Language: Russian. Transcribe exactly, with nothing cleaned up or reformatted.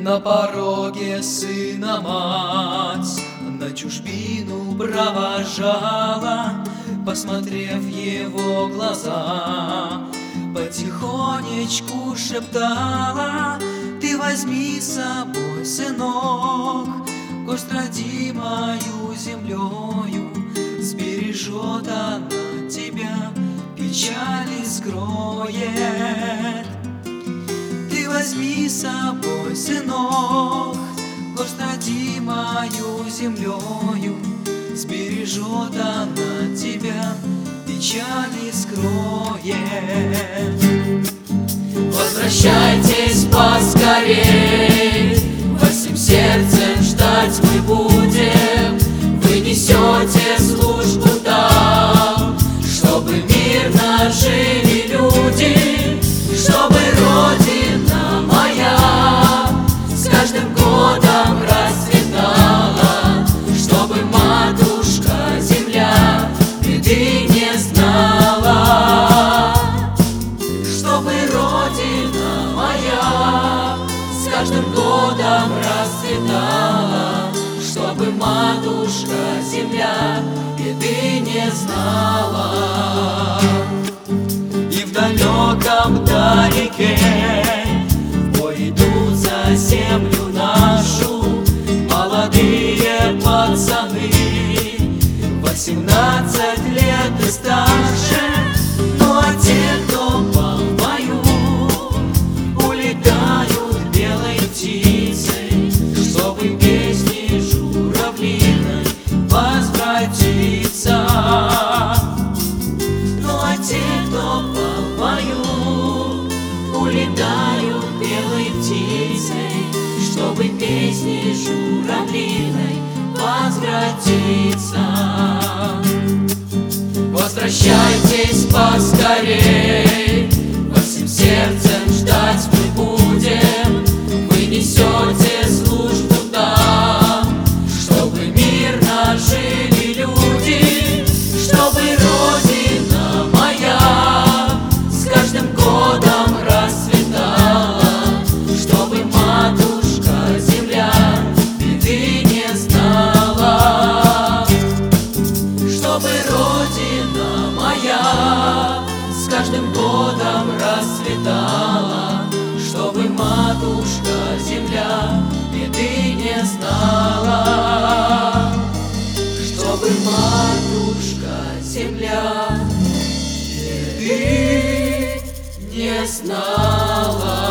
На пороге сына мать на чужбину провожала, посмотрев в его глаза, потихонечку шептала: ты возьми с собой, сынок, гость родимою землею, сбережет она тебя, печали скроет. Ты возьми с собой, сынок, гость родимою землею, сбережет она тебя, печали скроет. Возвращайтесь поскорей, во всем сердцем ждать мы будем. Вы несете службу там, чтобы мирно жили люди, чтобы Родина моя с каждым годом расцветала, чтобы матушка земля беды не знала, чтобы Родина моя с каждым годом расцветала, чтобы матушка земля беды не знала. И в далеком далеке в бой идут за землю нашу молодые пацаны, восемнадцать лет и старше. Ну а те, кто пал в бою, улетают белой птицей, чтобы песни журавлиной возвратиться. Ну а те, кто пал в бою, улетают белой птицей, чтобы песни журавлиной возвратиться. Возвращайтесь поскорей, во всем сердцем ждать мы будем. Вы несете службу там, чтобы мирно жили люди, чтобы Родина моя с каждым годом расцветала, чтобы матушка земля беды не знала, чтобы Родина моя с каждым годом расцветала, чтобы матушка земля беды не знала, чтобы матушка земля беды не знала.